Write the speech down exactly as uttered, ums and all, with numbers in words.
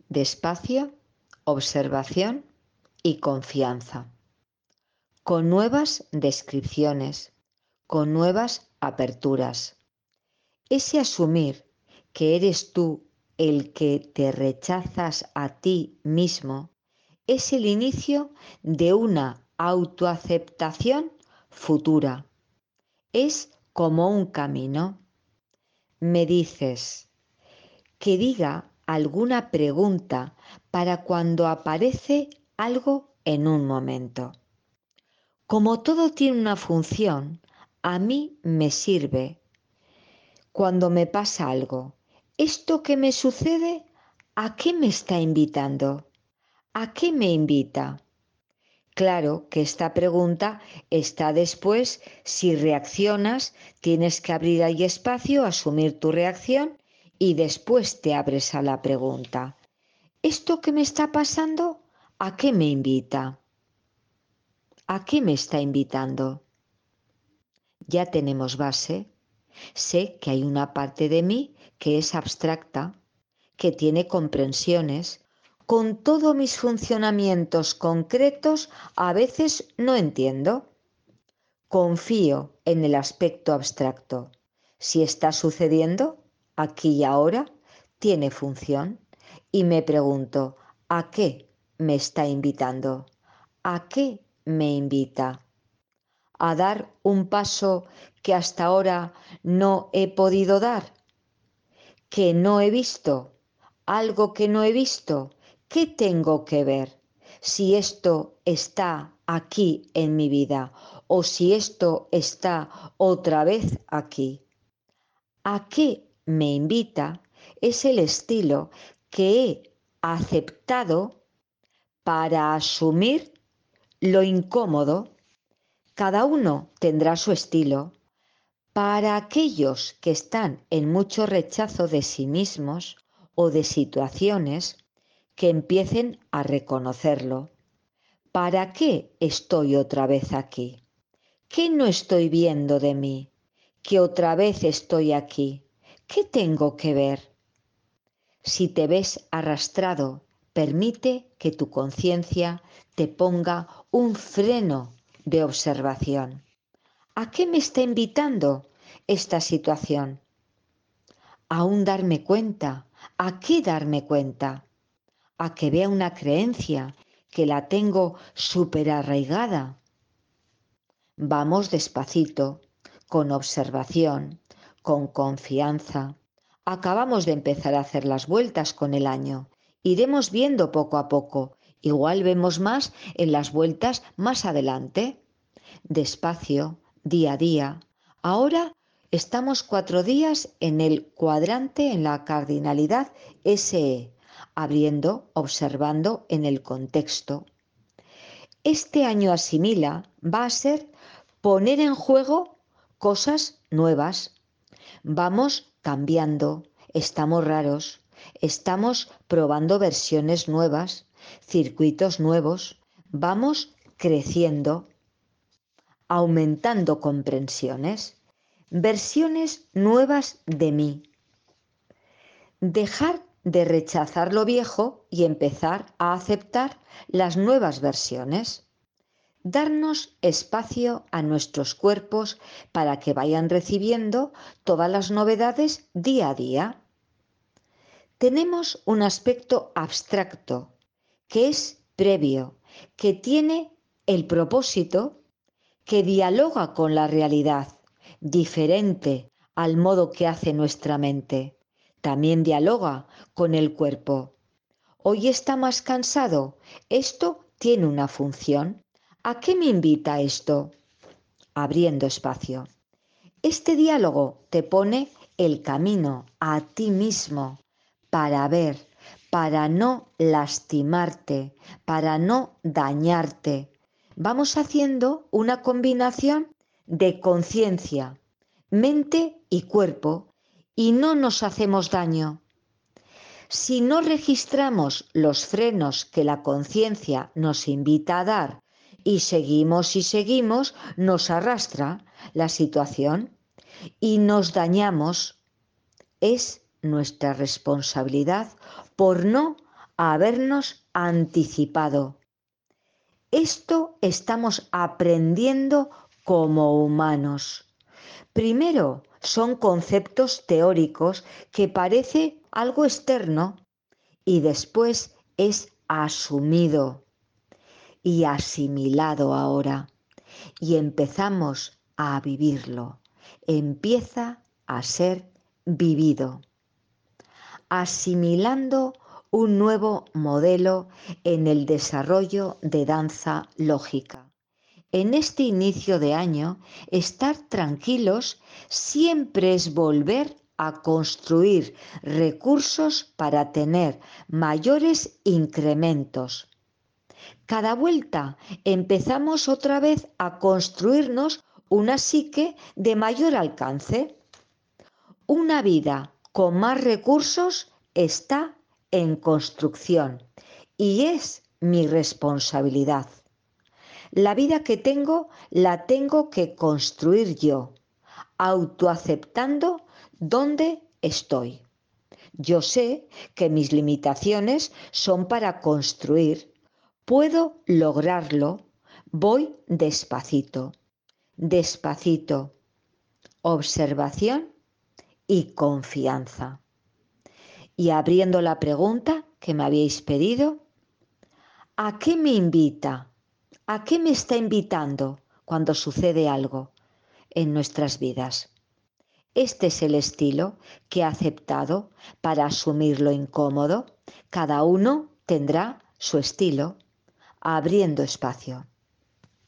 despacio, observación y confianza, con nuevas descripciones, con nuevas aperturas. Ese asumir que eres tú el que te rechazas a ti mismo es el inicio de una autoaceptación futura. Es como un camino. Me dices que diga alguna pregunta para cuando aparece algo en un momento. Como todo tiene una función, a mí me sirve cuando me pasa algo. ¿Esto que me sucede, a qué me está invitando? ¿A qué me invita? Claro que esta pregunta está después, si reaccionas, tienes que abrir ahí espacio, asumir tu reacción y después te abres a la pregunta. ¿Esto que me está pasando, a qué me invita? ¿A qué me está invitando? Ya tenemos base. Sé que hay una parte de mí que es abstracta, que tiene comprensiones. Con todos mis funcionamientos concretos, a veces no entiendo. Confío en el aspecto abstracto. Si está sucediendo, aquí y ahora, tiene función. Y me pregunto, ¿a qué me está invitando? ¿A qué me invita? ¿A dar un paso que hasta ahora no he podido dar? ¿Que no he visto? ¿Algo que no he visto? ¿Qué tengo que ver? Si esto está aquí en mi vida o si esto está otra vez aquí. ¿A qué me invita? Es el estilo que he aceptado para asumir lo incómodo. Cada uno tendrá su estilo. Para aquellos que están en mucho rechazo de sí mismos o de situaciones, que empiecen a reconocerlo. ¿Para qué estoy otra vez aquí? ¿Qué no estoy viendo de mí? ¿Que otra vez estoy aquí? ¿Qué tengo que ver? Si te ves arrastrado, permite que tu conciencia te ponga un freno de observación. ¿A qué me está invitando esta situación? ¿A un darme cuenta? ¿A qué darme cuenta? ¿A que vea una creencia que la tengo súper arraigada? Vamos despacito, con observación, con confianza. Acabamos de empezar a hacer las vueltas con el año. Iremos viendo poco a poco. Igual vemos más en las vueltas más adelante. Despacio, día a día. Ahora estamos cuatro días en el cuadrante, en la cardinalidad S E, abriendo, observando en el contexto. Este año asimila, va a ser poner en juego cosas nuevas. Vamos cambiando, estamos raros, estamos probando versiones nuevas, circuitos nuevos, vamos creciendo, aumentando comprensiones, versiones nuevas de mí. Dejar de rechazar lo viejo y empezar a aceptar las nuevas versiones. Darnos espacio a nuestros cuerpos para que vayan recibiendo todas las novedades día a día. Tenemos un aspecto abstracto, que es previo, que tiene el propósito, que dialoga con la realidad, diferente al modo que hace nuestra mente. También dialoga con el cuerpo. Hoy está más cansado. Esto tiene una función. ¿A qué me invita esto? Abriendo espacio. Este diálogo te pone el camino a ti mismo para ver, para no lastimarte, para no dañarte. Vamos haciendo una combinación de conciencia, mente y cuerpo y no nos hacemos daño. Si no registramos los frenos que la conciencia nos invita a dar y seguimos y seguimos, nos arrastra la situación y nos dañamos. Es nuestra responsabilidad por no habernos anticipado. Esto estamos aprendiendo como humanos. Primero, son conceptos teóricos que parece algo externo y después es asumido y asimilado ahora y empezamos a vivirlo. Empieza a ser vivido, asimilando un nuevo modelo en el desarrollo de danza lógica. En este inicio de año, estar tranquilos siempre es volver a construir recursos para tener mayores incrementos. Cada vuelta empezamos otra vez a construirnos una psique de mayor alcance. Una vida con más recursos está en construcción y es mi responsabilidad. La vida que tengo la tengo que construir yo, autoaceptando dónde estoy. Yo sé que mis limitaciones son para construir. Puedo lograrlo. Voy despacito, despacito. Observación y confianza. Y abriendo la pregunta que me habíais pedido, ¿a qué me invita? ¿A qué me está invitando cuando sucede algo en nuestras vidas? Este es el estilo que he aceptado para asumir lo incómodo. Cada uno tendrá su estilo, abriendo espacio.